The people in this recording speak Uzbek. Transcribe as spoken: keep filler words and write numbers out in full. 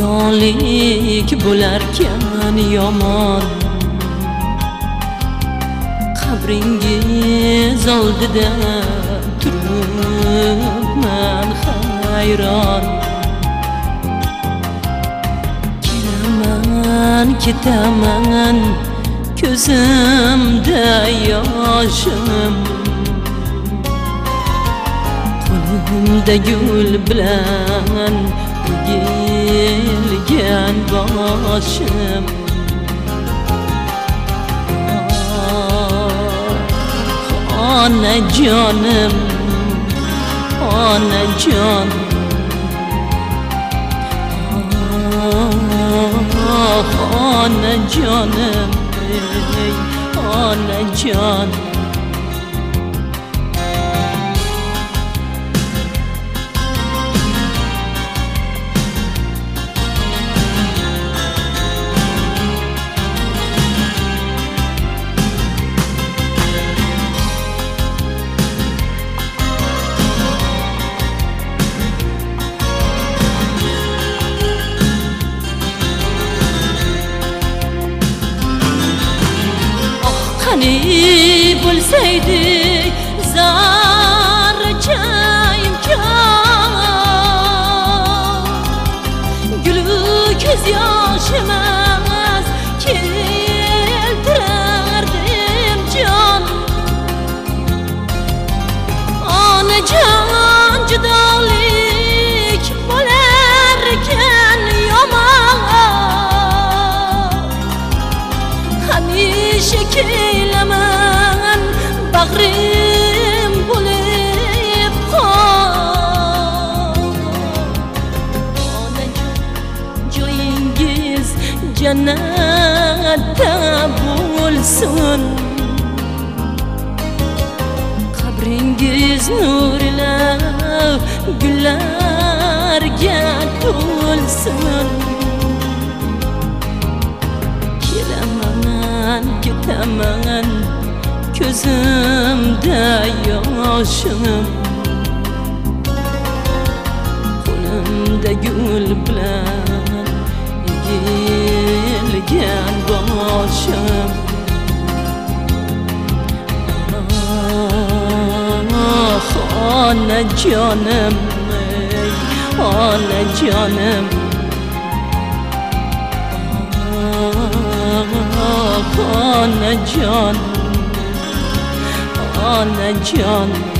Nodonlik bo'larkan yomon, qabringiz oldida turibman hayron. Kelaman ketaman ko'zimda yoshim, qo'limda gul bilan egilgan boshim. Onajonim, onajon, onajonim, onajon. Qani bo'lsaydi zarracha imkon, gulu ko'z yoshimas keltirardim jon. Onajon judolik bo'larkan yomon, hamisha kelaman bag'rim bo'lib qol. Onajon joyingiz jannatda bo'lsin, qabringiz nurlar gullarga to'lsin. Ketaman ko'zimda yoshim, qo'limda gul bilan egilgan boshim. Onajonim, onajonim, onajon, onajon.